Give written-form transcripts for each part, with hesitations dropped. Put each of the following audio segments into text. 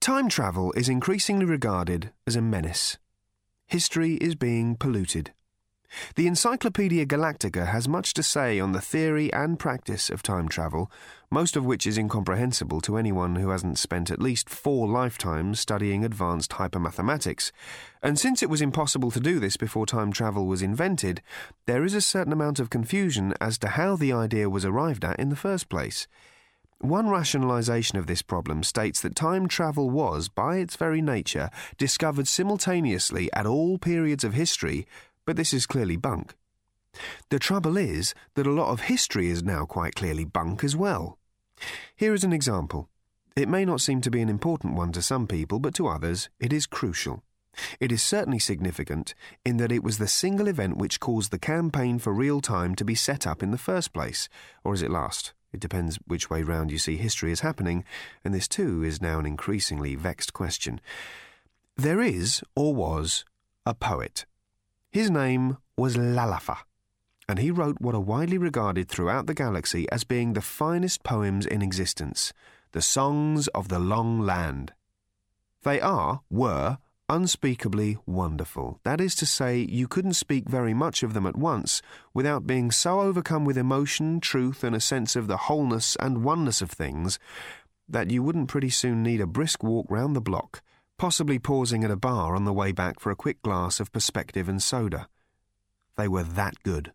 Time travel is increasingly regarded as a menace. History is being polluted. The Encyclopaedia Galactica has much to say on the theory and practice of time travel, most of which is incomprehensible to anyone who hasn't spent at least 4 lifetimes studying advanced hypermathematics. And since it was impossible to do this before time travel was invented, there is a certain amount of confusion as to how the idea was arrived at in the first place. One rationalization of this problem states that time travel was, by its very nature, discovered simultaneously at all periods of history, but this is clearly bunk. The trouble is that a lot of history is now quite clearly bunk as well. Here is an example. It may not seem to be an important one to some people, but to others it is crucial. It is certainly significant in that it was the single event which caused the campaign for real time to be set up in the first place, or is it last? It depends which way round you see history as happening, and this too is now an increasingly vexed question. There is, or was, a poet. His name was Lalafa, and he wrote what are widely regarded throughout the galaxy as being the finest poems in existence, the Songs of the Long Land. They were, unspeakably wonderful. That is to say, you couldn't speak very much of them at once without being so overcome with emotion, truth, and a sense of the wholeness and oneness of things that you wouldn't pretty soon need a brisk walk round the block, possibly pausing at a bar on the way back for a quick glass of perspective and soda. They were that good.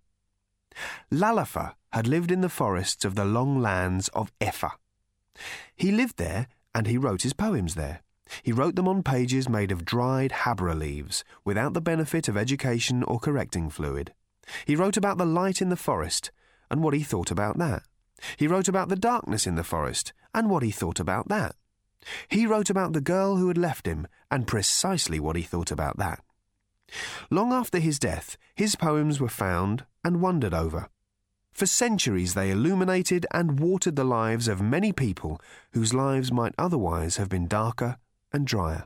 Lalafa had lived in the forests of the long lands of Effa. He lived there and he wrote his poems there. He wrote them on pages made of dried habra leaves, without the benefit of education or correcting fluid. He wrote about the light in the forest, and what he thought about that. He wrote about the darkness in the forest, and what he thought about that. He wrote about the girl who had left him, and precisely what he thought about that. Long after his death, his poems were found and wondered over. For centuries they illuminated and watered the lives of many people whose lives might otherwise have been darker and drier.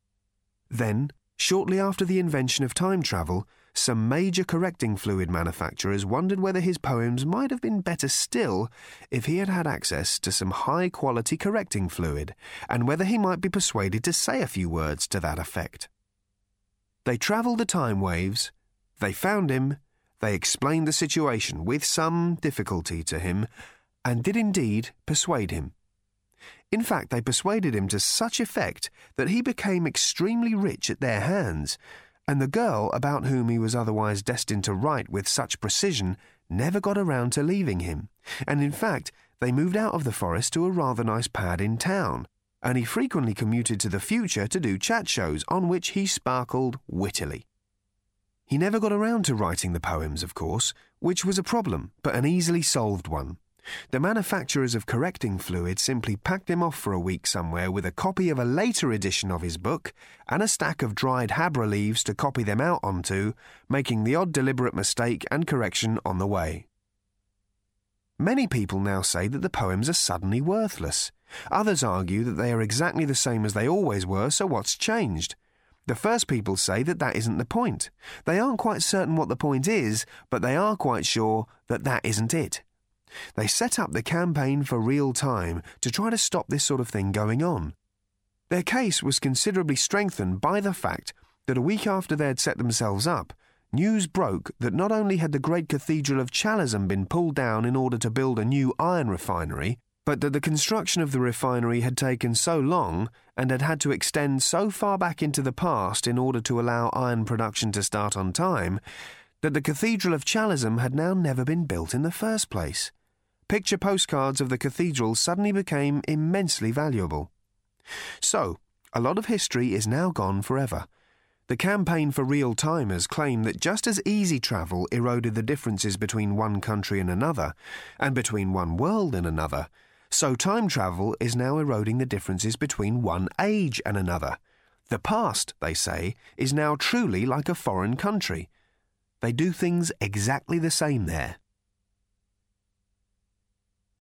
Then, shortly after the invention of time travel, some major correcting fluid manufacturers wondered whether his poems might have been better still if he had had access to some high-quality correcting fluid, and whether he might be persuaded to say a few words to that effect. They travelled the time waves, they found him, they explained the situation with some difficulty to him, and did indeed persuade him. In fact, they persuaded him to such effect that he became extremely rich at their hands, and the girl about whom he was otherwise destined to write with such precision never got around to leaving him, and in fact they moved out of the forest to a rather nice pad in town, and he frequently commuted to the future to do chat shows on which he sparkled wittily. He never got around to writing the poems, of course, which was a problem, but an easily solved one. The manufacturers of correcting fluid simply packed him off for a week somewhere with a copy of a later edition of his book and a stack of dried habra leaves to copy them out onto, making the odd deliberate mistake and correction on the way. Many people now say that the poems are suddenly worthless. Others argue that they are exactly the same as they always were, so what's changed? The first people say that that isn't the point. They aren't quite certain what the point is, but they are quite sure that that isn't it. They set up the campaign for real time to try to stop this sort of thing going on. Their case was considerably strengthened by the fact that a week after they had set themselves up, news broke that not only had the great cathedral of Chalazam been pulled down in order to build a new iron refinery, but that the construction of the refinery had taken so long and had had to extend so far back into the past in order to allow iron production to start on time, that the cathedral of Chalazam had now never been built in the first place. Picture postcards of the cathedral suddenly became immensely valuable. So, a lot of history is now gone forever. The campaign for real timers claim that just as easy travel eroded the differences between one country and another, and between one world and another, so time travel is now eroding the differences between one age and another. The past, they say, is now truly like a foreign country. They do things exactly the same there.